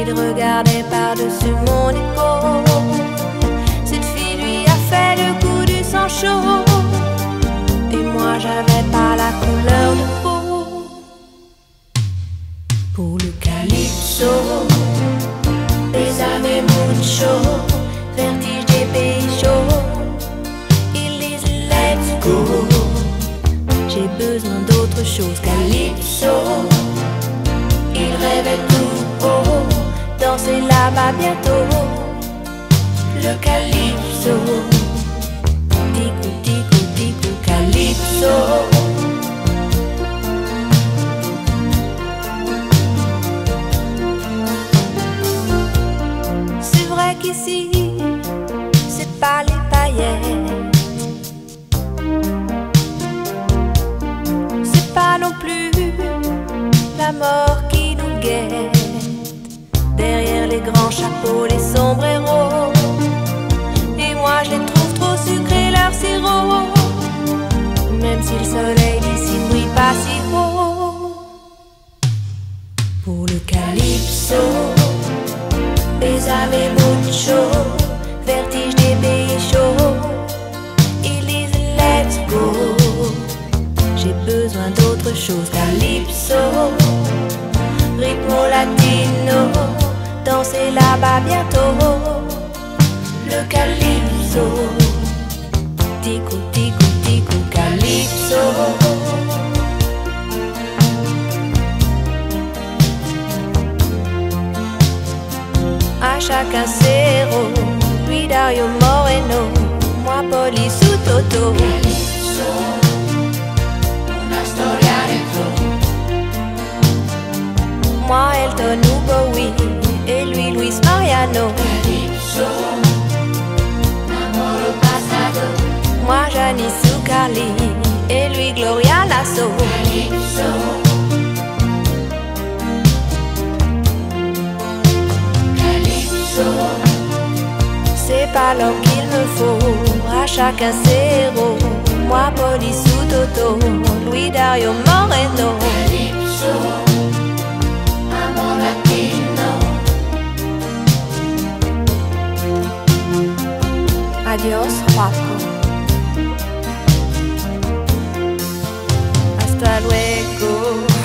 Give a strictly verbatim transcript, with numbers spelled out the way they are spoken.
Il regardait par-dessus mon épaule. Cette fille lui a fait le coup du sang chaud. Et moi j'avais pas la couleur de peau. Pour le calypso, bésame mucho, vertige des pays chauds. Ils disent let's go. J'ai besoin d'autre chose. Calypso, il rêvait tout haut, danser là-bas bientôt. Le calypso, ticou ticou ticou calypso. C'est vrai qu'ici, c'est pas les paillettes, c'est pas non plus la mort qui nous guette. Derrière les grands chapeaux, les sombreros, et moi je les trouve trop sucrés, leur sirop. Même si le soleil d'ici ne brille pas si haut. Pour le calypso, bésame mucho, vertige des pays chauds. Ils disent let's go. J'ai besoin d'autre chose. Calypso, ritmo latino, danser là-bas bientôt. Le calypso, ticou ticou ticou calypso. À chacun ses rôles, lui Dario Moreno, moi Police ou Toto. Calypso, una storia dentro. Moi Elton ou Bowie, et lui Luis Mariano. Calypso, amor pasado. Moi Janice ou Carly, et lui Gloria Lasso. Calypso, c'est pas l'homme qu'il me faut, à chacun ses héros. Moi Police ou Toto, lui Dario Moreno. Calypso, amor latino. Adios Juaco, hasta luego.